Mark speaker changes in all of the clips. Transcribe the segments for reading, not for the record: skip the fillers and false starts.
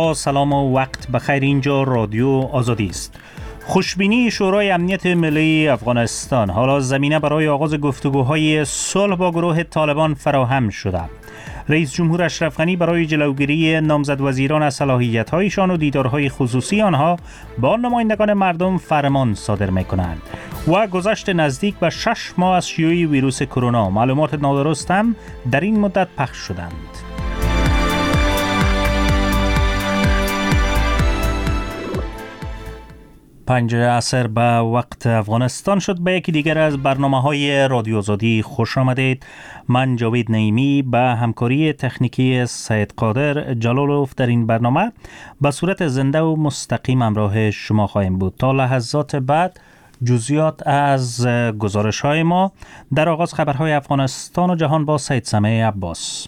Speaker 1: با سلام و وقت بخیر. اینجا رادیو آزادی است. خوشبینی شورای امنیت ملی افغانستان حالا زمینه برای آغاز گفتگوهای صلح با گروه طالبان فراهم شده. رئیس جمهور اشرف غنی برای جلوگیری نامزد وزیران از صلاحیت‌هایشان و دیدارهای خصوصی آنها با نمایندگان مردم فرمان صادر می‌کنند و گذشت نزدیک به 6 ماه از شیوع ویروس کرونا معلومات نادرست هم در این مدت پخش شدند. 5 عصر به وقت افغانستان شد. به یکی دیگر از برنامه‌های رادیو آزادی خوش آمدید. من جاوید نعیمی به همکاری تکنیکی سید قادر جلالوف در این برنامه به صورت زنده و مستقیم همراه شما خواهیم بود. تا لحظات بعد جزئیات از گزارش‌های ما. در آغاز خبرهای افغانستان و جهان با سید سمیع عباس.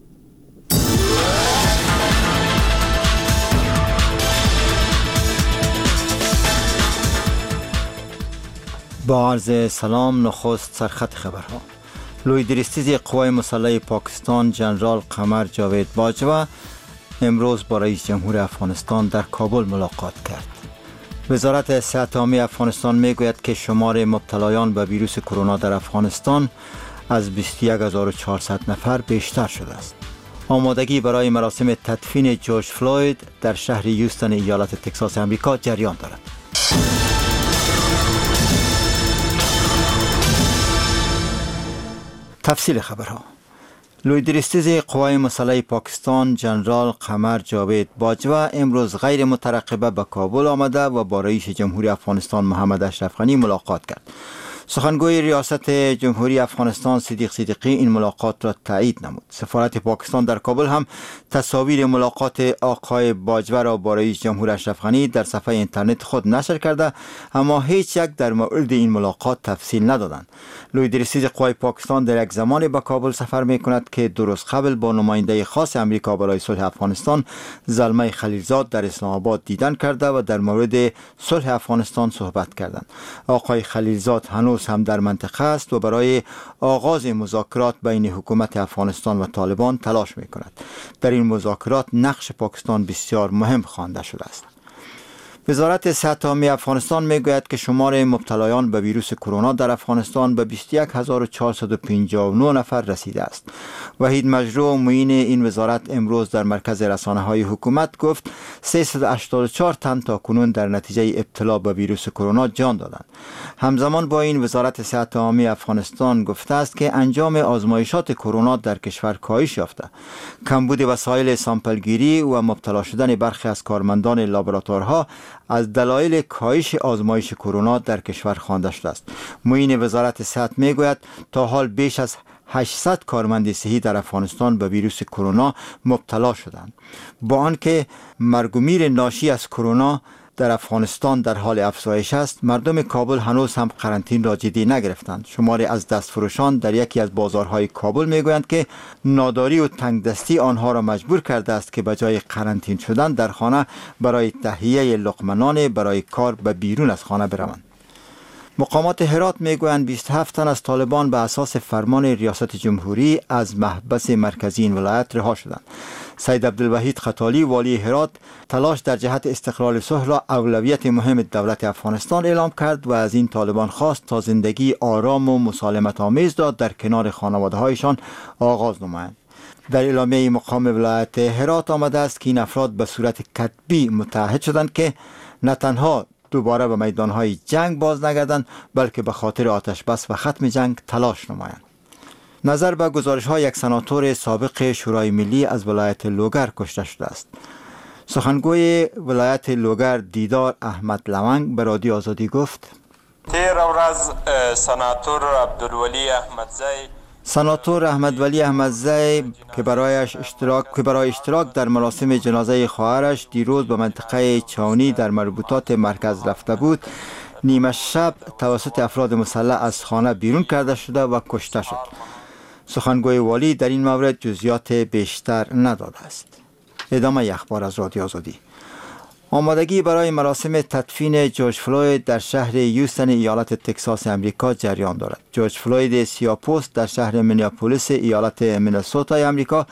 Speaker 2: با عرض سلام. نخست سرخط خبرها. لویدرستیز قوای مسلح پاکستان جنرال قمر جاوید باجوه امروز با رئیس جمهور افغانستان در کابل ملاقات کرد. وزارت صحت عامه افغانستان میگوید که شمار مبتلایان به ویروس کرونا در افغانستان از 21400 نفر بیشتر شده است. آمادگی برای مراسم تدفین جورج فلوید در شهر هیوستن ایالت تگزاس آمریکا جریان دارد. تفصیل خبرها. لویدرستیز قوای مسلح پاکستان جنرال قمر جاوید باجوه امروز غیر مترقبه به کابل آمده و با رئیس جمهوری افغانستان محمد اشرف غنی ملاقات کرد. سخنگوی ریاست جمهوری افغانستان صدیق صدیقی این ملاقات را تایید نمود. سفارت پاکستان در کابل هم تصاویر ملاقات آقای باجوه را با رئیس جمهور اشرف غنی در صفحه اینترنت خود نشر کرده، اما هیچ یک در مورد این ملاقات تفصیل ندادند. لویدرستیز قوای پاکستان در یک زمانی به کابل سفر می کند که درست قبل با نماینده خاص امریکا برای صلح افغانستان زلمه خلیلزاد در اسلام آباد دیدن کرده و در مورد صلح افغانستان صحبت کردند. آقای خلیلزاد هنوز هم در منطقه است و برای آغاز مذاکرات بین حکومت افغانستان و طالبان تلاش می کند. در این مذاکرات نقش پاکستان بسیار مهم خوانده شده است. وزارت صحت عامه افغانستان میگوید که شمار مبتلایان به ویروس کرونا در افغانستان به 21459 نفر رسیده است. وحید مجروح معین این وزارت امروز در مرکز رسانه‌های حکومت گفت 384 تن تا کنون در نتیجه ابتلا به ویروس کرونا جان دادند. همزمان با این وزارت صحت عامه افغانستان گفته است که انجام آزمایشات کرونا در کشور کاهش یافته. کمبود وسایل سامپلگیری و مبتلا شدن برخی از کارمندان لابراتوارها از دلایل کاهش آزمایش کرونا در کشور خوانده شده است. معین وزارت صحت میگوید تا حال بیش از 800 کارمند صحی در افغانستان به ویروس کرونا مبتلا شدند. با آنکه مرگ و میر ناشی از کرونا در افغانستان در حال افزایش است، مردم کابل هنوز هم قرنطینه را جدی نگرفتند. شماری از دستفروشان در یکی از بازارهای کابل میگویند که ناداری و تنگدستی آنها را مجبور کرده است که به جای قرنطینه شدن در خانه برای تهیه لقمه نان برای کار به بیرون از خانه بروند. مقامات هرات میگویند 27 تن از طالبان به اساس فرمان ریاست جمهوری از محبس مرکزی این ولایت رها شدند. سید عبدالوحید خطالی والی هرات تلاش در جهت استقرار صلح را اولویت مهم دولت افغانستان اعلام کرد و از این طالبان خواست تا زندگی آرام و مسالمت آمیز را در کنار خانواده‌هایشان آغاز نمایند. در اعلامیه مقام ولایت هرات آمده است که این افراد به صورت کتبی متعهد شدند که نه تنها دوباره به میدانهای جنگ باز نگردند بلکه به خاطر آتش بس و ختم جنگ تلاش نمایند. نظر به گزارش‌های یک سناتور سابق شورای ملی از ولایت لوگر کشته شده است. سخنگوی ولایت لوگر دیدار احمد لونگ به رادیو آزادی گفت: سناتور احمدولی احمدزی که برای اشتراک در مراسم جنازه خواهرش دیروز به منطقه چاونی در مربوطات مرکز رفته بود، نیمه شب توسط افراد مسلح از خانه بیرون کرده شده و کشته شد. سخنگوی والی در این مورد جزئیات بیشتر نداده است. ادامه اخبار از رادیو آزادی. آمادگی برای مراسم تدفین جورج فلوید در شهر هیوستن ایالت تگزاس آمریکا جریان دارد. جورج فلوید سیاه‌پوست در شهر مینیاپولیس ایالت مینسوتا آمریکا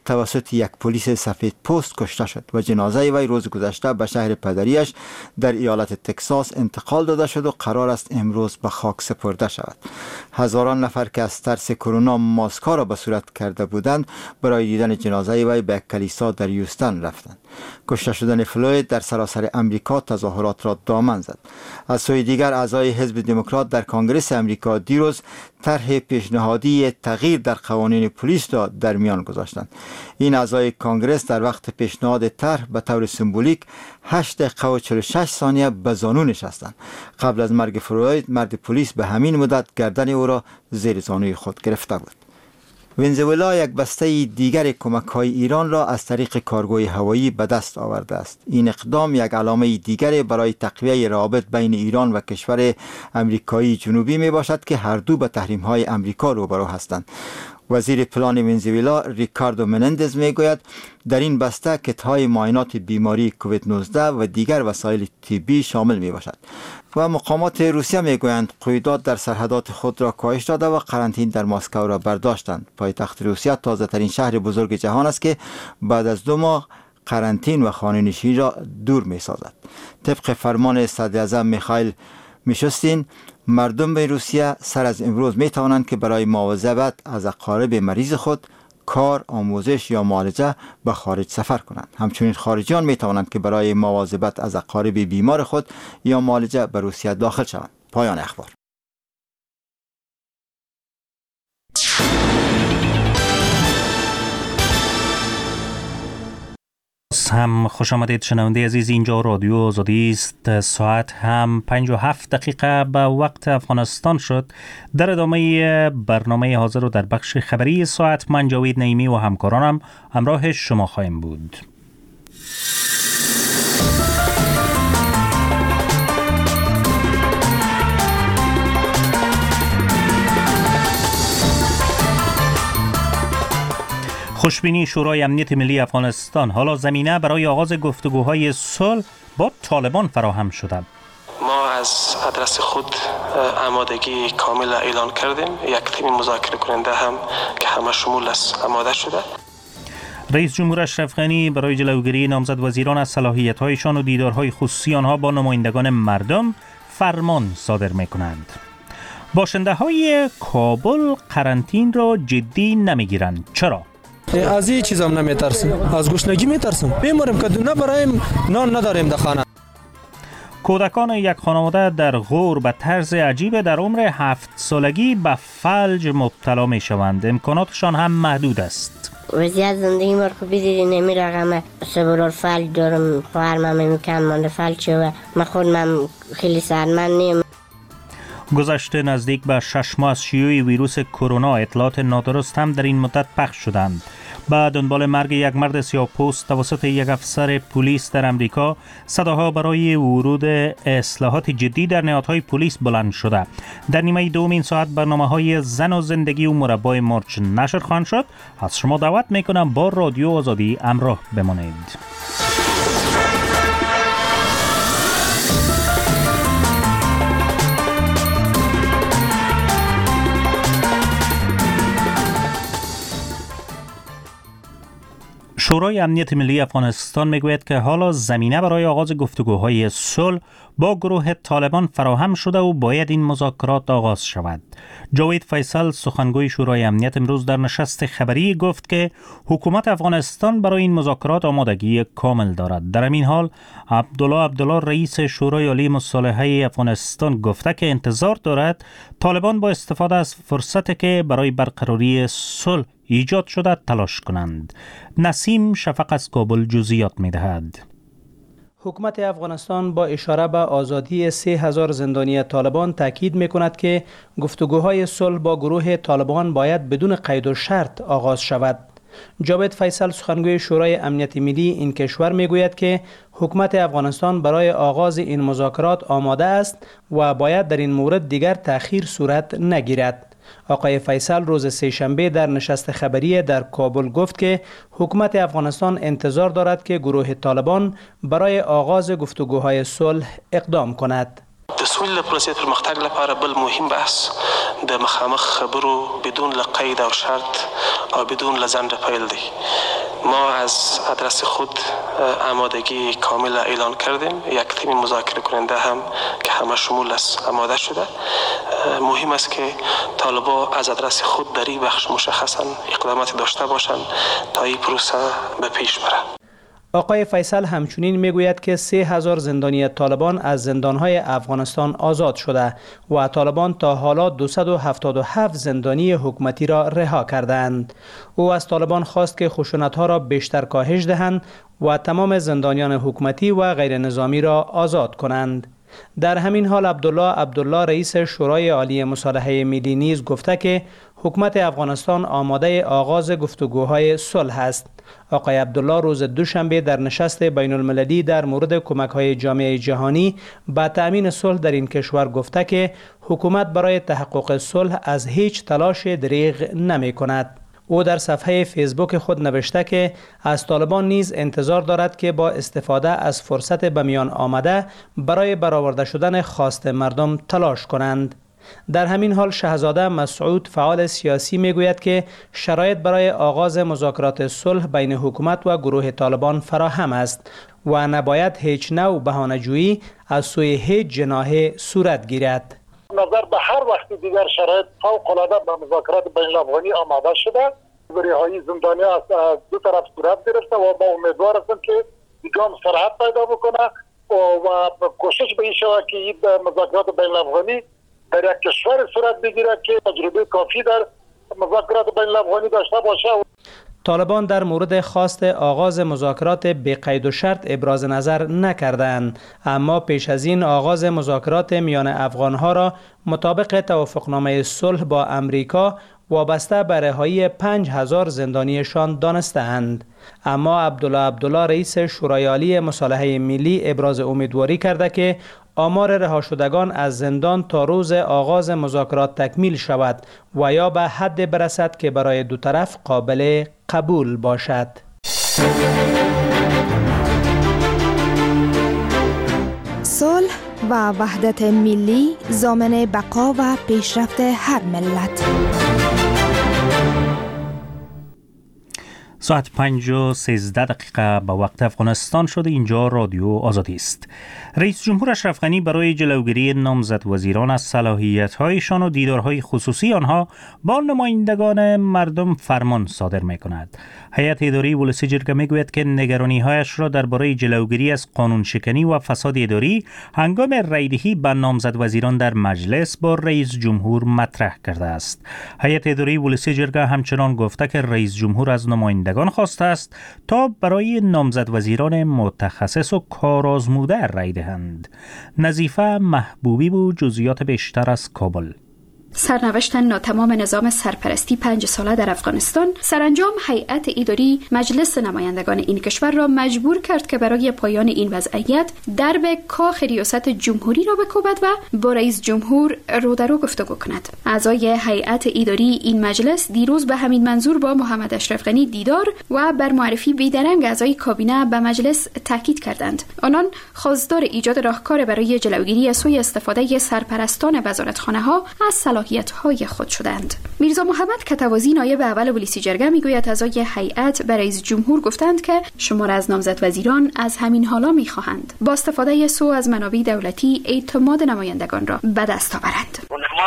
Speaker 2: توسط یک پلیس سفید پوست کشته شد و جنازه وی روز گذشته به شهر پدریش در ایالت تکساس انتقال داده شد و قرار است امروز به خاک سپرده شود. هزاران نفر که از ترس کرونا ماسک‌ها را به صورت کرده بودند برای دیدن جنازه وی به کلیسا در هیوستن رفتند. کشته شدن فلوید در سراسر امریکا تظاهرات را دامن زد. از سوی دیگر اعضای حزب دموکرات در کنگره امریکا دیروز طرح پیشنهادی تغییر در قوانین پلیس را در میان گذاشتند. این اعضای کنگره در وقت پیشنهاد طرح به طور سمبولیک 8 دقیقه و 46 ثانیه به زانو نشستند. قبل از مرگ فلوید مرد پلیس به همین مدت گردن او را زیر زانوی خود گرفته بود. ونزوئلا یک بسته دیگر کمک‌های ایران را از طریق کارگوی هوایی به دست آورده است. این اقدام یک علامه دیگر برای تقویت روابط بین ایران و کشور امریکایی جنوبی می باشد که هر دو به تحریم‌های امریکا روبرو هستند. وزیر پلان ونزوئلا ریکاردو منندز می گوید در این بسته کت‌های معاینات بیماری کووید 19 و دیگر وسایل طبی شامل می باشد. و مقامات روسیه می گویند قیودات در سرحدات خود را کاهش داده و قرنطینه در مسکو را برداشتند. پایتخت روسیه تازه ترین شهر بزرگ جهان است که بعد از 2 ماه قرنطینه و خانه‌نشینی را دور می سازد. طبق فرمان صدر اعظم میخائیل میشوستین، مردم به روسیه سر از امروز می توانند که برای مواظبت از اقارب مریض خود، کار، آموزش یا معالجه به خارج سفر کنند. همچنین خارجیان می توانند که برای مواظبت از اقارب بیمار خود یا معالجه به روسیه داخل شوند. پایان اخبار.
Speaker 1: هم خوش آمدید شنونده عزیز، اینجا رادیو آزادی است. ساعت هم 57 دقیقه به وقت افغانستان شد. در ادامه برنامه حاضر و در بخش خبری ساعت من جاوید نعیمی و همکارانم همراه شما خواهیم بود. خوشبینی شورای امنیت ملی افغانستان حالا زمینه برای آغاز گفتگوهای صلح با طالبان فراهم شده.
Speaker 3: ما از آدرس خود آمادگی کامل اعلان کردیم. یک تیم مذاکره کننده هم که همه شمول است آماده شده.
Speaker 1: رئیس جمهور اشرف غنی برای جلوگیری نامزد وزیران از صلاحیت‌هایشان و دیدارهای خصوصی آنها با نمایندگان مردم فرمان صادر می‌کنند. باشنده‌های کابل قرنطینه را جدی نمی‌گیرند. چرا؟
Speaker 4: از این چیزام نمیترسم، از گشنگی میترسم. بیماریم که نه برایم نان نداریم در خانه.
Speaker 1: کودکان یک خانواده در غور به طرز عجیب در عمر 7 سالگی به فلج مبتلا می شوند. امکاناتشان هم محدود است.
Speaker 5: وضعیت زندگی ما رو بدید نمی رقمه. سبرار فلج دارم، خواهرم میکن مانده فلج و من خودم خیلی سرمند نیم.
Speaker 1: گذشته نزدیک به 6 ماه از شیوع ویروس کرونا اطلاعات نادرست هم در این مدت پخش شدند. به دنبال مرگ یک مرد سیاه‌پوست توسط یک افسر پلیس در امریکا، صداها برای ورود اصلاحات جدی در نهادهای پلیس بلند شده. در نیمه دوم این ساعت برنامه‌های زن و زندگی و مربای مرچ نشر خواهند شد. از شما دعوت می‌کنم با رادیو آزادی همراه بمانید. شورای امنیت ملی افغانستان میگوید که حالا زمینه برای آغاز گفتگوهای صلح با گروه طالبان فراهم شده و باید این مذاکرات آغاز شود. جاوید فیصل سخنگوی شورای امنیت امروز در نشست خبری گفت که حکومت افغانستان برای این مذاکرات آمادگی کامل دارد. در این حال عبدالله رئیس شورای عالی مصالحه افغانستان گفته که انتظار دارد طالبان با استفاده از فرصتی که برای برقراری صلح ایجاد شده تلاش کنند. نسیم شفق از کابل جزئیات می‌دهد.
Speaker 6: حکومت افغانستان با اشاره به آزادی 3000 زندانی طالبان تاکید می‌کند که گفتگوهای صلح با گروه طالبان باید بدون قید و شرط آغاز شود. جاوید فیصل سخنگوی شورای امنیت ملی این کشور میگوید که حکومت افغانستان برای آغاز این مذاکرات آماده است و باید در این مورد دیگر تأخیر صورت نگیرد. آقای فیصل روز سه‌شنبه در نشست خبری در کابل گفت که حکومت افغانستان انتظار دارد که گروه طالبان برای آغاز گفتگوهای صلح اقدام کند.
Speaker 3: د سولې پروسې پرمختګ لپاره بل مهم بحث د مخامخ خبرو بدون قید او شرط و بدون لزند پیلدی. ما از آدرس خود آمادگی کامل اعلان کردیم. یک تیم مذاکره کننده هم که همه شمول است آماده شده. مهم است که طالبان از آدرس خود در این بخش مشخصا اقدامات داشته باشند تا این پروسه به پیش بره.
Speaker 6: آقای فیصل همچنین میگوید که 3000 زندانی طالبان از زندانهای افغانستان آزاد شده و طالبان تا حالا 277 زندانی حکومتی را رها کردند. او از طالبان خواست که خشونت‌ها را بیشتر کاهش دهند و تمام زندانیان حکومتی و غیر نظامی را آزاد کنند. در همین حال عبدالله رئیس شورای عالی مصالحه ملی نیز گفته که حکومت افغانستان آماده آغاز گفتگوهای صلح است. آقای عبدالله روز دوشنبه در نشست بین المللی در مورد کمک‌های جامعه جهانی به تأمین صلح در این کشور گفته که حکومت برای تحقق صلح از هیچ تلاش دریغ نمی‌کند. او در صفحه فیسبوک خود نوشته که از طالبان نیز انتظار دارد که با استفاده از فرصت به میان آمده برای برآورده شدن خواست مردم تلاش کنند. در همین حال شهزاده مسعود فعال سیاسی میگوید که شرایط برای آغاز مذاکرات صلح بین حکومت و گروه طالبان فراهم است و نباید هیچ نوع بهانه‌جویی از سوی هیچ جناح صورت گیرد.
Speaker 7: نظر به هر وقت دیگر شرایط فوق‌العاده به مذاکرات بین الافغانی آماده شده. رهایی زندانیان از دو طرف صورت گرفته و با امیدوار هستم که دیگه سرعت پیدا بکنه و کوشش به این شود که این مذاکرات بین الافغانی در یک کشور صورت بگیرد که تجربه کافی در مذاکرات بین الافغانی داشته باشه.
Speaker 6: طالبان در مورد خواست آغاز مذاکرات بی قید و شرط ابراز نظر نکردند، اما پیش از این آغاز مذاکرات میان افغانها را مطابق توافقنامه صلح با امریکا وابسته به رهایی 5000 زندانیشان دانسته‌اند. اما عبدالله رئیس شورای عالی مصالحه ملی ابراز امیدواری کرده که آمار رها شدگان از زندان تا روز آغاز مذاکرات تکمیل شود و یا به حد برسد که برای دو طرف قابل قبول باشد.
Speaker 8: صلح و وحدت ملی ضامن بقا و پیشرفت هر ملت.
Speaker 1: ساعت 5:13 به وقت افغانستان شده. اینجا رادیو آزادی است. رئیس جمهور اشرف غنی برای جلوگیری نامزد وزیران از صلاحیت‌هایشان و دیدارهای خصوصی آنها با نمایندگان مردم فرمان صادر می‌کند. هیئت اداری ولسی جرگه می‌گوید که نگرانی‌هایش را درباره جلوگیری از قانون شکنی و فساد اداری هنگام رأی‌دهی به نامزد وزیران در مجلس با رئیس جمهور مطرح کرده است. هیئت اداری ولسی جرگه همچنان گفته که رئیس جمهور از نمایندگان خواسته است تا برای نامزد وزیران متخصص و کارآزموده رأی دهند. نظیفه محبوبی بود جزئیات بیشتر از کابل.
Speaker 9: سرنوشت ناتمام نظام سرپرستی 5 ساله در افغانستان سرانجام هیئت اداری مجلس نمایندگان این کشور را مجبور کرد که برای پایان این وضعیت درب کاخ ریاست جمهوری را بکوبد و با رئیس جمهور رو در رو گفتگو کند. اعضای هیئت اداری این مجلس دیروز به همین منظور با محمد اشرف غنی دیدار و بر معرفی بیدرنگ اعضای کابینه به مجلس تاکید کردند. آنان خواستار ایجاد راهکار برای جلوگیری از سوء استفاده سرپرستان وزارتخانه‌ها از صلاحیت‌های خود شدند. میرزا محمد کتوازی نایب اول ولسی جرگه میگوید اعضای هیئت به رئیس جمهور گفتند که شمار از نامزد وزیران از همین حالا میخواهند با استفاده سوء از منابع دولتی اعتماد نمایندگان را به دست آورند.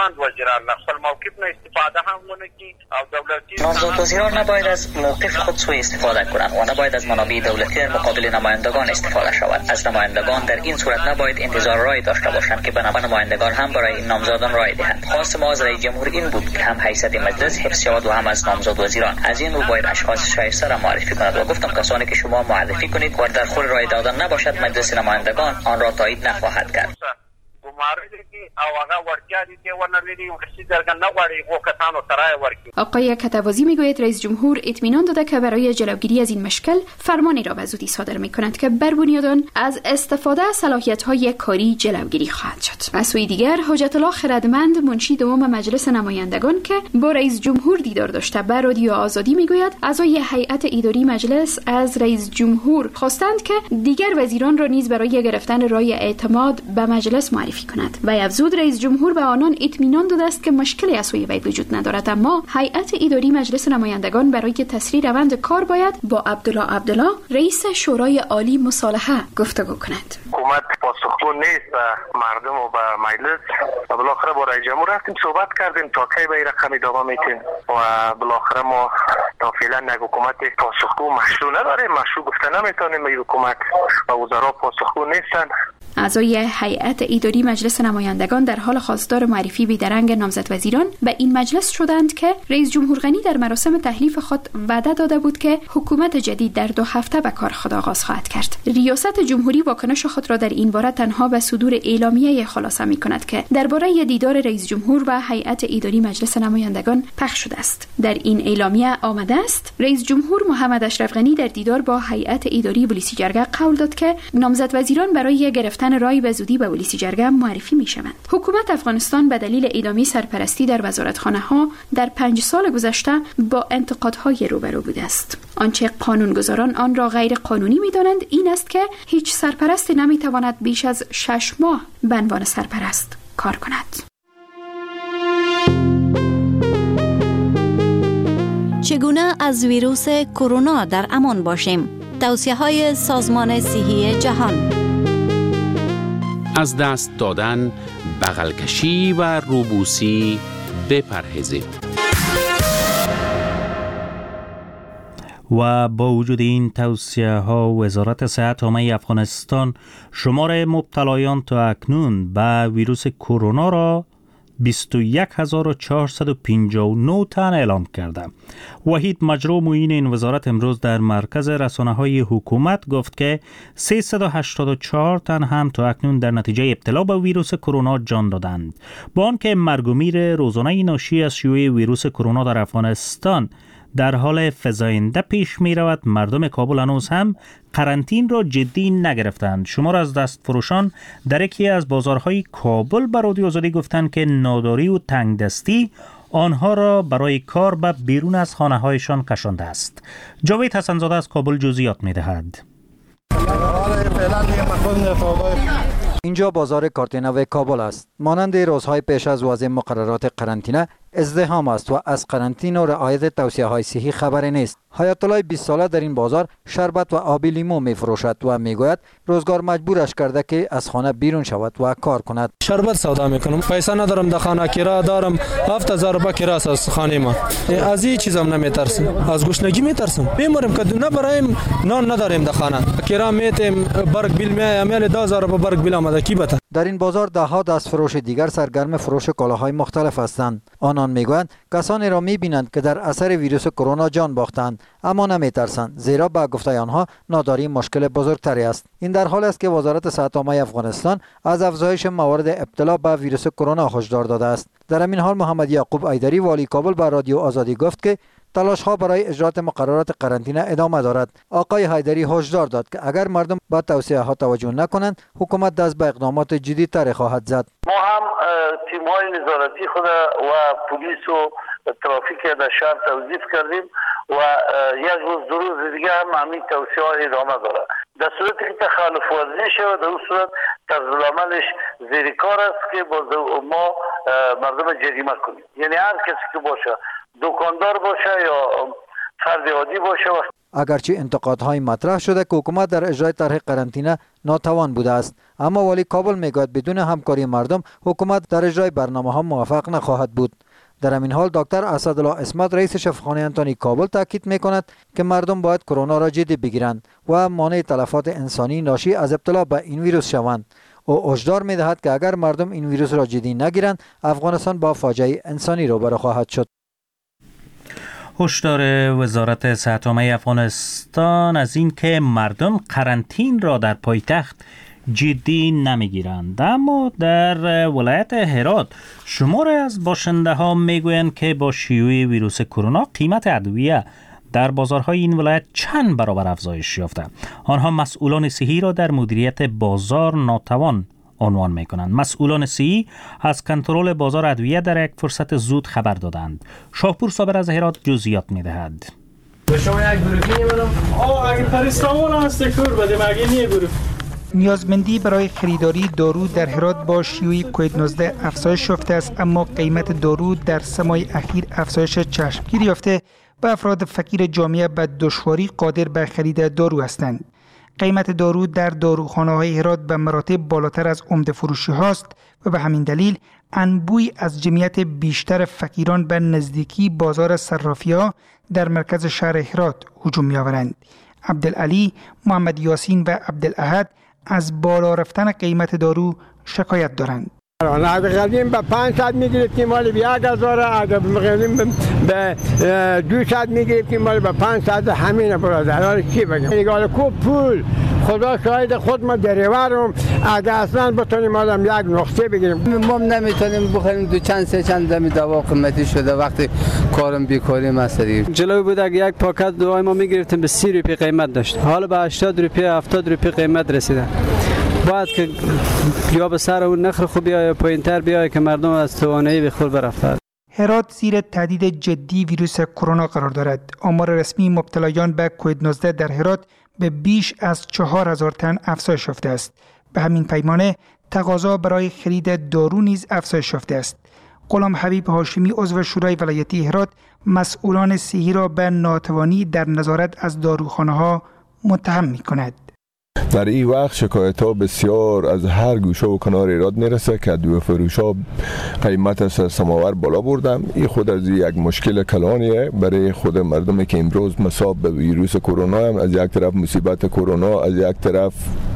Speaker 10: نامزد وزیران نباید از موقف خود سوء استفاده کنند و نباید از منابع دولتی در مقابل نمایندگان استفاده شود. از نمایندگان در این صورت نباید انتظار رای داشته باشند که به نمایندگان هم برای این نامزدان رای دهند. خواست ما از رئیس جمهور این بود که هم حیثیت مجلس حفظ شود و هم از نامزد وزیران. از این رو باید اشخاص شایسته را معرفی کند و گفتم کسانی که شما معرفی کنید و در خور رای دادن نباشد مجلس نمایندگان آن را تایید نخواهد کرد.
Speaker 9: آقای کتوازی میگوید رئیس جمهور اطمینان داده که برای جلوگیری از این مشکل فرمانی را به زودی صادر می‌کند که بر بنیاد آن از استفاده از صلاحیت‌های کاری جلوگیری خواهد شد. از سوی دیگر حجت الله خردمند منشی دوم مجلس نمایندگان که با رئیس جمهور دیدار داشته بر رادیو آزادی میگوید اعضای هیئت اداری مجلس از رئیس جمهور خواستند که دیگر وزیران را نیز برای گرفتن رای اعتماد به مجلس معرفی معرفی کند. و افزود رئیس جمهور به آنان اطمینان داده است که مشکلی از سوی وی وجود ندارد، اما هیئت اداری مجلس نمایندگان برای تسریع روند کار باید با عبدالله رئیس شورای عالی مصالحه گفتگو کند.
Speaker 3: حکومت پاسخگو نیست به مردم و به مجلس و بالاخره با رئیس جمهور رفتیم صحبت کردیم تا کی به این رقم ادامه میتیم و بالاخره ما تا فعلا یک حکومت پاسخگو مشروع نداریم، مشروع گفته نمیتونیم. این حکومت و وزرا پاسخگو نیستن.
Speaker 9: اعضای هیئت اداری مجلس نمایندگان در حال خواستار معرفی بیدرنگ نامزد وزیران به این مجلس شدند که رئیس جمهور غنی در مراسم تحلیف خود وعده داده بود که حکومت جدید در 2 هفته به کار خود آغاز خواهد کرد. ریاست جمهوری واکنش خود را در این باره تنها به صدور اعلامیه خلاصه می کند که درباره دیدار رئیس جمهور و هیئت اداری مجلس نمایندگان پخش شده است. در این اعلامیه آمده است رئیس جمهور محمد اشرف غنی در دیدار با هیئت اداری ولسی جرگه قول داد که نامزد وزیران برای گرفتن رای به زودی به ولسی جرگه معرفی می شوند. حکومت افغانستان به دلیل ادامه سرپرستی در وزارتخانه ها در 5 سال گذشته با انتقادهای روبرو بوده است. آنچه قانونگذاران آن را غیر قانونی می دانند این است که هیچ سرپرستی نمی تواند بیش از 6 ماه به عنوان سرپرست کار کند.
Speaker 11: چگونه از ویروس کرونا در امان باشیم؟ توصیه‌های سازمان صحی جهان.
Speaker 12: از دست دادن، بغل کشی و روبوسی بپرهیزید.
Speaker 1: و با وجود این توصیه ها وزارت صحت عامه افغانستان شمار مبتلایان تا اکنون به ویروس کرونا را 21459 تن اعلام کرده. وحید مجرو معین این وزارت امروز در مرکز رسانه‌های حکومت گفت که 384 تن هم تا اکنون در نتیجه ابتلا به ویروس کرونا جان دادند. با آنکه مرگ و میر روزانه ناشی از شیوع ویروس کرونا در افغانستان در حال فزاینده پیش می رود، مردم کابل هنوز هم قرنطین را جدی نگرفتند. شمار از دست فروشان در یکی از بازارهای کابل به رادیو آزادی گفتند که ناداری و تنگ دستی آنها را برای کار به بیرون از خانه هایشان کشانده است. جاوید حسن‌زاده از کابل جزئیات می دهد.
Speaker 13: اینجا بازار کارتینو کابل است. مانند روزهای پیش از وضع مقررات قرنطینه ازدحام است و از قرنطینه و رعایت توصیه‌های صحی خبری نیست. حیات الله 20 ساله در این بازار شربت و آب لیمو می فروشد و می گوید روزگار مجبورش کرده که از خانه بیرون شود و کار کند.
Speaker 4: شربت سودا میکنم، پیسه ندارم، در خانه کرایه دارم، 7000 روپیه کرایه است از خانه ما. از این چیزام نمیترسم، از گشنگی میترسم. میموریم که دونه برایم نان نداریم در خانه، کرایه میتیم، برگ بیل میایم، 10000 روپیه برگ بیل آمده کی بته.
Speaker 13: در این بازار ده ها دست فروش دیگر سرگرم فروش کالاهای مختلف هستند. آنان میگویند کسانی را میبینند که در اثر ویروس کرونا جان باختند، اما نمیترسند، زیرا به گفته آنها ناداری مشکل بزرگتری است. این در حالی است که وزارت صحت عامه افغانستان از افزایش موارد ابتلا به ویروس کرونا هشدار داده است. در همین حال محمد یعقوب ایدری والی کابل به رادیو آزادی گفت که تلاش ها برای اجرات مقررات قرنطینه ادامه دارد. آقای حیدری هشدار داد که اگر مردم به توصیه ها توجه نکنند، حکومت دست به اقدامات جدی تر خواهد زد.
Speaker 14: ما هم تیم های نظارتی خود و پلیس و ترافیک در شهر توظیف کردیم و یک روز دو روز دیگه هم همین توصیه ها ادامه دارد. در صورتی که تخالف ورزی شود، در اون صورت طرز العملش زیر کار است که ما مردم جریمه کنیم. یعنی هر کسی که باشه، دکاندار باشه یا فرد عادی باشه.
Speaker 13: اگرچه انتقادهای مطرح شده که حکومت در اجرای طرح قرنطینه ناتوان بوده است، اما والی کابل میگوید بدون همکاری مردم حکومت در اجرای برنامه‌ها موفق نخواهد بود. در همین حال دکتر اسدالله عصمت رئیس شفاخانه انتانی کابل تاکید میکند که مردم باید کرونا را جدی بگیرند و مانع تلفات انسانی ناشی از ابتلا به این ویروس شوند. او هشدار میدهد که اگر مردم این ویروس را جدی نگیرند، افغانستان با فاجعه انسانی روبرو خواهد شد.
Speaker 1: هشدار وزارت صحت عامه افغانستان از این که مردم قرنطین را در پایتخت جدی نمیگیرند. اما در ولایت هرات شمار از باشنده ها میگویند که با شیوع ویروس کرونا قیمت ادویه در بازارهای این ولایت چند برابر افزایش یافته. آنها مسئولان صحی را در مدیریت بازار ناتوان عنوان میکنند. مسئولان صحی از کنترل بازار ادویه در یک فرصت زود خبر دادند. شاهپور صابر از هرات جزئیات میدهد.
Speaker 15: به شما یک گروهی میبرم. اگه پرستامون هست کور بدیم، اگه نیه گروه نیازمندی برای خریداری دارو در هرات با شیوع کووید 19 افزایش یافته است، اما قیمت دارو در 3 ماه اخیر افزایش چشمگیر یافته و افراد فقیر جامعه به دشواری قادر به خرید دارو هستند. قیمت دارو در داروخانه‌های هرات به مراتب بالاتر از عمده فروشی هاست و به همین دلیل انبوی از جمعیت بیشتر فقیران به نزدیکی بازار صرافی‌ها در مرکز شهر هرات هجوم می‌آورند. عبدالعلی، محمد یاسین و عبدالاحد از بالا رفتن قیمت دارو شکایت دارند.
Speaker 16: اگه قدیم به 500 میگرفتیم مال به 1000، اگه قدیم به 200 میگرفتیم مال به 500. همین برادر، حالا چی بگم؟ نگاه کو پول، خدا شاهد خود ما دریورم، اگه اصلا بتونیم آدم یک نقطه بگیریم
Speaker 17: ما نمیتونیم بخوریم. دو چند دمی دوا قیمتی شده، وقتی کارم بیکاری مسئله.
Speaker 18: جلوی بود اگه یک پاکت دوای ما میگرفتیم به 30 روپیه قیمت داشت، حالا به 80 روپیه 70 روپیه قیمت رسیده. باید که یا به سر اون نخر خوب یا پایین‌تر بیاید که مردم از توانایی به خود برفتند.
Speaker 15: هرات زیر تهدید جدی ویروس کرونا قرار دارد. آمار رسمی مبتلایان به کووید 19 در هرات به بیش از 4000 تن افزایش یافته است. به همین پیمانه تقاضا برای خرید دارو نیز افزایش یافته است. غلام حبیب هاشمی عضو شورای ولایتی هرات مسئولان صحی را به ناتوانی در نظارت از داروخانه‌ها متهم می‌کند.
Speaker 19: در این وقت شکایت ها بسیار از هر گوشه و کنار ایراد میرسه که دو فروش ها قیمت سرسماور بالا بردن. این خود از یک مشکل کلانیه برای خود مردمی که امروز مصاب به ویروس کرونا هم، از یک طرف مصیبت کرونا، از یک طرف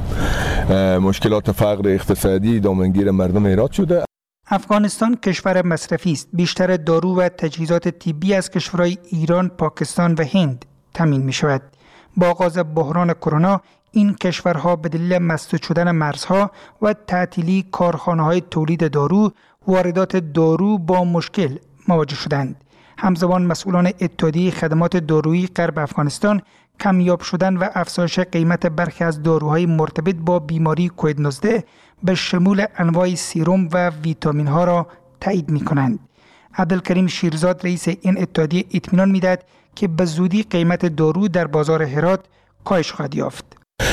Speaker 19: مشکلات فقر اقتصادی دامنگیر مردم ایراد شده.
Speaker 15: افغانستان کشور مصرفی است. بیشتر دارو و تجهیزات طبی از کشورهای ایران، پاکستان و هند تامین می شود. با آغاز بحران کرونا این کشورها به دلیل مسدود شدن مرزها و تعطیلی کارخانه‌های تولید دارو، واردات دارو با مشکل مواجه شدند. همزمان مسئولان اتحادیه خدمات دارویی غرب افغانستان کمیاب شدن و افزایش قیمت برخی از داروهای مرتبط با بیماری کووید 19 به شمول انواع سیروم و ویتامین ها را تایید می کنند. عبدالکریم شیرزاد رئیس این اتحادیه اطمینان می‌دهد که به زودی قیمت دارو در بازار هرات کاهش خواهد یافت.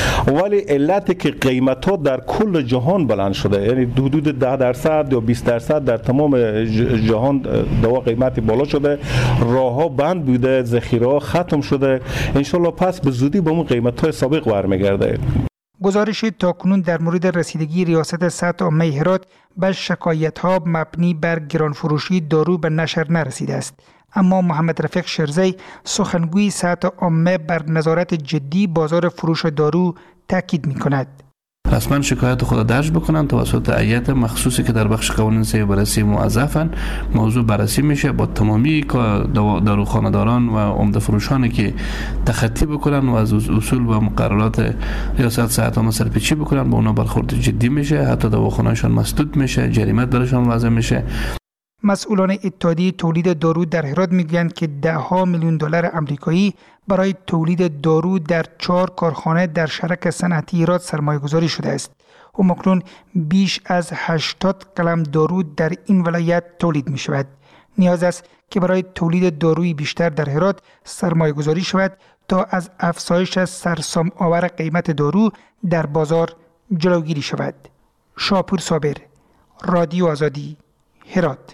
Speaker 20: ولی علتی که قیمت ها در کل جهان بلند شده، یعنی حدود 10% یا 20% در تمام جهان دوا قیمتی بالا شده، راه ها بند بوده، ذخیره ها ختم شده. انشالله پس به زودی به اون قیمت های سابق برمیگرده.
Speaker 15: گزارش تاکنون در مورد رسیدگی ریاست سطح عامه هرات به شکایت ها مبنی بر گرانفروشی دارو به نشر نرسیده است. اما محمد رفیق شرزی سخنگوی سطح عامه بر نظارت جدی بازار فروش دارو تاکید می‌کند.
Speaker 21: رسما شکایت خود درج بکنن توسط هیئت مخصوصی که در بخش قوانین سه بررسی موظفن. موضوع بررسی میشه با تمامی داروخانه‌داران و عمده فروشانی که تخطی بکنن و از اصول و مقررات ریاست صحت عامه سرپیچی بکنن، با اونا برخورد جدی میشه، حتی دواخانه‌شان مسدود میشه، جریمه برشان وضع میشه.
Speaker 15: مسئولان اتحادیه تولید دارو در هرات میگویند که $10 میلیون آمریکایی برای تولید دارو در 4 کارخانه در شرک صنعتی هرات سرمایه‌گذاری شده است و مکنون بیش از 80 قلم دارو در این ولایت تولید می شود. نیاز است که برای تولید داروی بیشتر در هرات سرمایه‌گذاری شود تا از افزایش سرسام آور قیمت دارو در بازار جلوگیری شود. شاپور صابر، رادیو آزادی، هرات.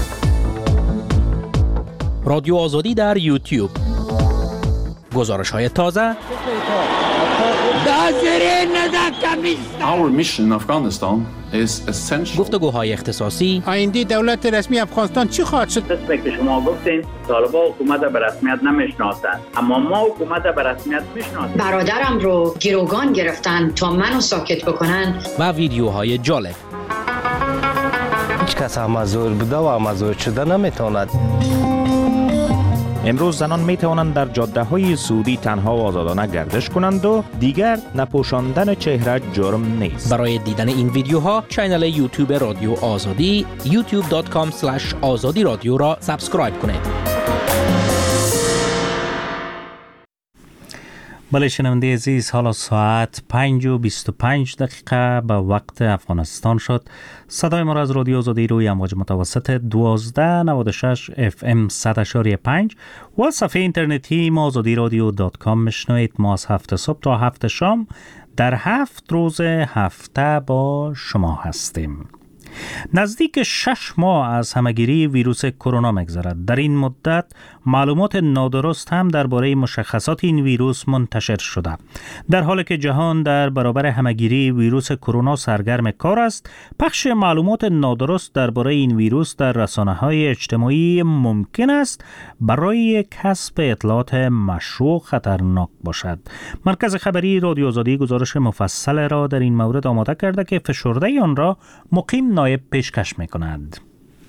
Speaker 22: رادیو آزادی در یوتیوب. گزارش‌های تازه، گفتگوهای اختصاصی،
Speaker 23: آینده دولت رسمی افغانستان چی خواهد شد؟
Speaker 10: قسمی که شما گفتین طالبان حکومت به رسمیت نمیشناسند، اما ما حکومت به رسمیت میشناسیم.
Speaker 24: برادرم رو گروگان گرفتن تا منو ساکت بکنن
Speaker 22: و ویدیوهای جالب.
Speaker 25: هیچ کس مزور بوده و مزور شده نمیتواند.
Speaker 1: امروز زنان می توانند در جاده های سعودی تنها و آزادانه گردش کنند و دیگر نپوشاندن چهره جرم نیست.
Speaker 22: برای دیدن این ویدیوها کانال یوتیوب رادیو آزادی youtube.com/azadi رادیو را سابسکرایب کنید.
Speaker 1: بله شنونده عزیز، حالا ساعت 5:25 به وقت افغانستان شد. صدای ما را از رادیو آزادی روی امواج متوسط 1296 FM 100.5 و صفحه اینترنتی azadiradyo.com میشنوید. ما از 7 صبح تا 7 شام در 7 روز هفته با شما هستیم. نزدیک 6 ماه از همهگیری ویروس کرونا می‌گذرد. در این مدت معلومات نادرست هم درباره مشخصات این ویروس منتشر شده. در حالی که جهان در برابر همهگیری ویروس کرونا سرگرم کار است، پخش معلومات نادرست درباره این ویروس در رسانه‌های اجتماعی ممکن است برای کسب اطلاعات مشروع خطرناک باشد. مرکز خبری رادیو آزادی گزارش مفصل را در این مورد آماده کرده که فشرده آن را مقیم نایب پیشکش می‌کند.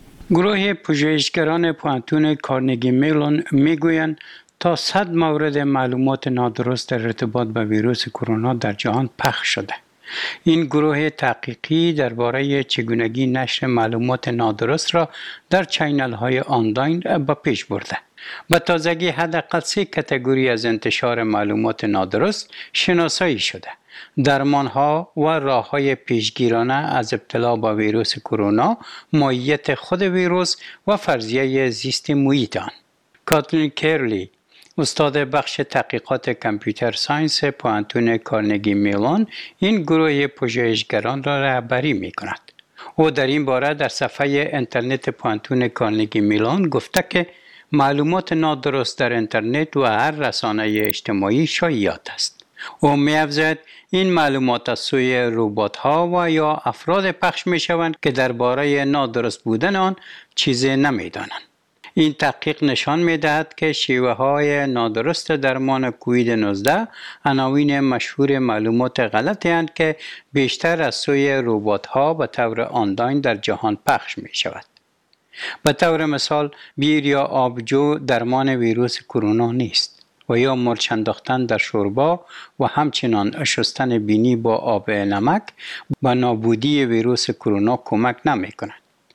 Speaker 2: گروه پژوهشگران پوانتون کارنگی میلون میگویند تا 100 مورد معلومات نادرست در ارتباط با ویروس کرونا در جهان پخش شده. این گروه تحقیقی درباره چگونگی نشر معلومات نادرست را در چینل‌های آنلاین به پیش برده. به تازگی حداقل 3 کاتگوری از انتشار معلومات نادرست شناسایی شده: درمان‌ها و راه‌های پیشگیرانه از ابتلا با ویروس کرونا، ماهیت خود ویروس و فرضیه زیست محیط آن. کاتلین کرلی، استاد بخش تحقیقات کامپیوتر ساینس پوانتون کارنگی میلون، این گروه پژوهشگران را رهبری می‌کند. او در این باره در صفحه اینترنت پوانتون کارنگی میلون گفته که معلومات نادرست در اینترنت و هر رسانه اجتماعی شایعات است. او می‌افزاید این معلومات از سوی ربات‌ها و یا افراد پخش می‌شوند که درباره نادرست بودن آن چیزی نمی‌دانند. این تحقیق نشان می‌دهد که شیوه‌های نادرست درمان کووید 19 عناوین مشهور معلومات غلطی اند که بیشتر از سوی ربات‌ها به طور آنلاین در جهان پخش می‌شود. به طور مثال بیر یا آبجو درمان ویروس کرونا نیست و یا مرچ انداختن در شوربا و همچنان شستن بینی با آب نمک به نابودی ویروس کرونا کمک نمی‌کند.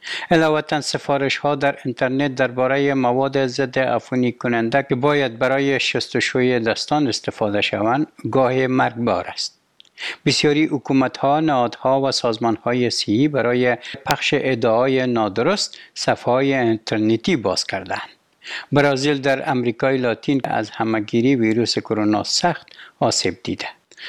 Speaker 2: علاوه سفارش ها در اینترنت درباره مواد ضد عفونی کننده که باید برای شستشوی دستان استفاده شوند گاه مرگبار است. بسیاری حکومت ها، نهادها و سازمان های صحی برای پخش ادعای نادرست صفحه های اینترنتی باز کردند. برزیل در امریکای لاتین از همهگیری ویروس کرونا سخت آسیب دیده.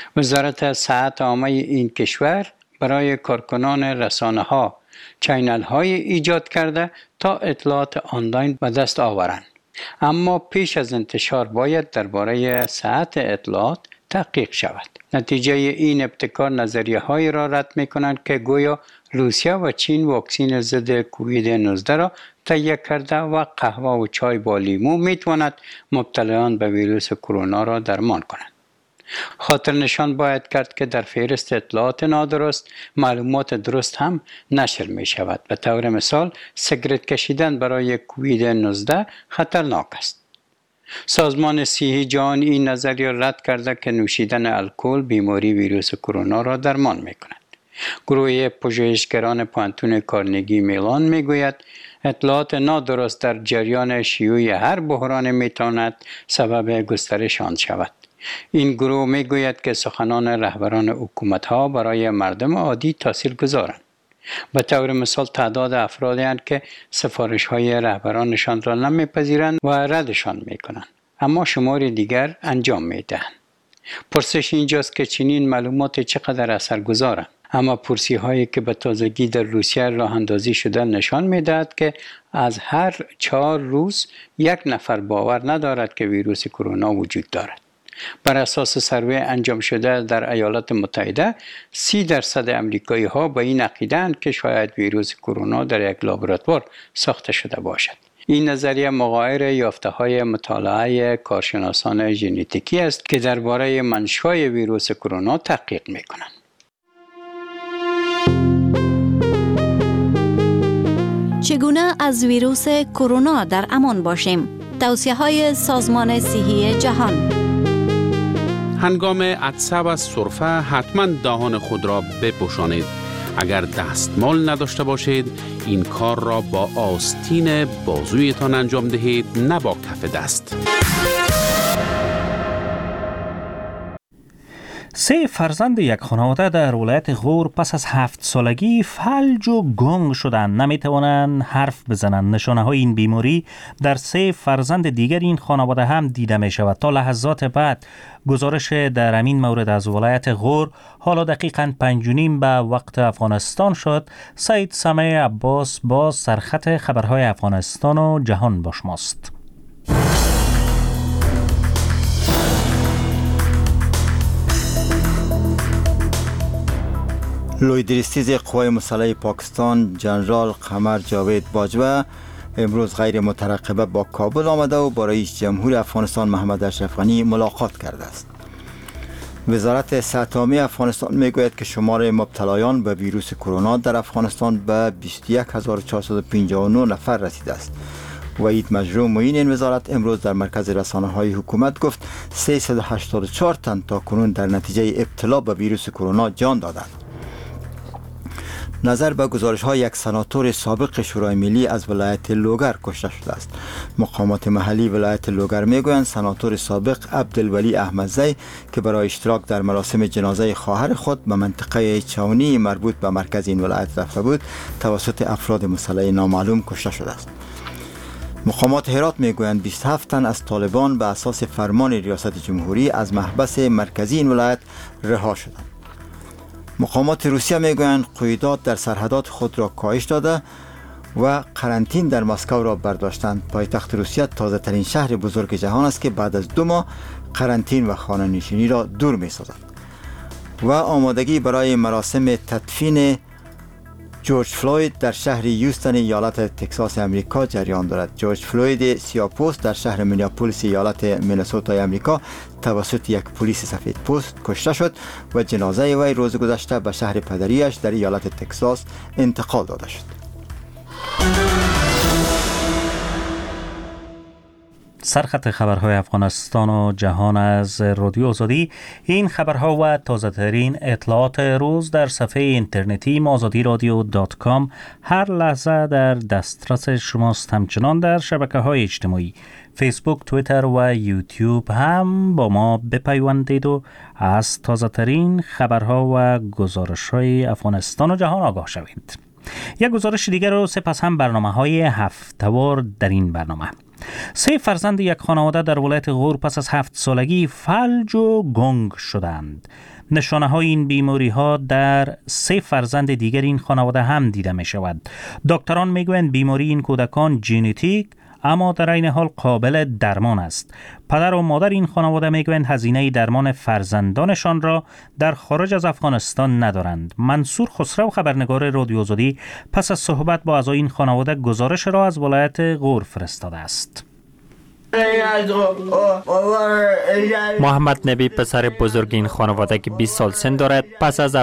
Speaker 2: وزارت صحت عامه این کشور برای کارکنان رسانه ها چینل های ایجاد کرده تا اطلاعات آنلاین به دست آورند. اما پیش از انتشار باید درباره صحت اطلاعات تحقیق شود. نتیجه این ابتکار نظریه هایی را رد می کنند که گویا روسیه و چین واکسن ضد کووید 19 را تهیه کرده و قهوه و چای با لیمو می تواند مبتلایان به ویروس کرونا را درمان کند. خاطر نشان باید کرد که در فهرست اطلاعات نادرست معلومات درست هم نشر می شود. به طور مثال سیگارت کشیدن برای کووید 19 خطرناک است. سازمان صحی جهانی این نظریه رد کرده که نوشیدن الکل بیماری ویروس کرونا را درمان می کند. گروه پژوهشگران پوانتون کارنگی میلون می گوید اطلاعات نادرست در جریان شیوع هر بحران می تواند سبب گسترش آن شود. این گروه می گوید که سخنان رهبران حکومت ها برای مردم عادی تاثیر گذارند. به طور مثال تعداد افرادی هستند که سفارش های رهبرانشان را نمیپذیرند و ردشان می کنند، اما شمار دیگر انجام می دهند. پرسش اینجاست که چنین معلومات چقدر اثرگذارند. اما پرسی هایی که به تازگی در روسیه راه اندازی شده نشان می دهد که از هر 4 روز 1 نفر باور ندارد که ویروس کرونا وجود دارد. بر اساس سروی انجام شده در ایالات متحده 30% امریکایی ها به این عقیده اند که شاید ویروس کرونا در یک لابراتوار ساخته شده باشد. این نظریه مغایر یافته های مطالعه کارشناسان ژنتیکی است که درباره منشأ ویروس کرونا تحقیق می‌کنند.
Speaker 11: چگونه از ویروس کرونا در امان باشیم؟ توصیه‌های سازمان صحی جهان.
Speaker 12: هنگام عطسه و سرفه حتما دهان خود را بپوشانید. اگر دستمال نداشته باشید این کار را با آستین بازویتان انجام دهید، نه با کف دست.
Speaker 1: 3 فرزند یک خانواده در ولایت غور پس از 7 سالگی فلج و گنگ شدند. نمیتوانند حرف بزنند. نشانه های این بیماری در 3 فرزند دیگر این خانواده هم دیده می شود. تا لحظات بعد گزارش در همین مورد از ولایت غور. حالا دقیقاً 5:30 به وقت افغانستان شد. سید سمع عباس با سرخط خبرهای افغانستان و جهان با شماست.
Speaker 13: لوی درستیز قوای مسلح پاکستان جنرال قمر جاوید باجوه امروز غیر مترقبه با کابل آمده و با رئیس جمهور افغانستان محمد اشرف غنی ملاقات کرده است. وزارت صحت عامه افغانستان میگوید که شمار مبتلایان به ویروس کرونا در افغانستان به 21459 نفر رسیده است. وحید مجروح معین این وزارت امروز در مرکز رسانه‌های حکومت گفت 384 تن تا کنون در نتیجه ابتلا به ویروس کرونا جان دادند. نظر به گزارش‌های یک سناتور سابق شورای ملی از ولایت لوگر کشته شده است. مقامات محلی ولایت لوگر میگویند سناتور سابق عبدالولی احمدزی که برای اشتراک در مراسم جنازه خواهر خود به منطقه چاونی مربوط به مرکز این ولایت رفته بود توسط افراد مسلح نامعلوم کشته شده است. مقامات هرات میگویند 27 تن از طالبان به اساس فرمان ریاست جمهوری از محبس مرکزی این ولایت رها شدند. مقامات روسیه میگویند قیودات در سرحدات خود را کاهش داده و قرنطین در مسکو را برداشتند. پایتخت روسیه تازه ترین شهر بزرگ جهان است که بعد از 2 ماه قرنطین و خانه نشینی را دور می سازد. و آمادگی برای مراسم تدفین جورج فلوید در شهر یوستن ایالت تگزاس امریکا جریان دارد. جورج فلوید سیاه‌پوست در شهر مینیاپولیس ایالت مینسوتا امریکا توسط یک پلیس سفید پوست کشته شد و جنازه وی روز گذشته به شهر پدریش در ایالت تگزاس انتقال داده شد.
Speaker 1: سرخط خبرهای افغانستان و جهان از رادیو آزادی. این خبرها و تازه ترین اطلاعات روز در صفحه اینترنتی azadiradio.com هر لحظه در دسترس شماست. همچنان در شبکه‌های اجتماعی فیسبوک، توییتر و یوتیوب هم با ما بپیوندید و از تازه ترین خبرها و گزارش‌های افغانستان و جهان آگاه شوید. یک گزارش دیگر رو سپس هم برنامه‌های هفته‌وار در این برنامه. 3 فرزند یک خانواده در ولایت غور پس از 7 سالگی فلج و گنگ شدند. نشانه های این بیماری ها در 3 فرزند دیگر این خانواده هم دیده می شود. دکتران می گویند بیماری این کودکان ژنتیک اما در این حال قابل درمان است. پدر و مادر این خانواده میگویند هزینه درمان فرزندانشان را در خارج از افغانستان ندارند. منصور خسرو خبرنگار رادیو آزادی پس از صحبت با اعضای این خانواده گزارش را از ولایت غور فرستاده است.
Speaker 3: محمد نبی پسر بزرگ این خانواده که 20 سال سن دارد پس از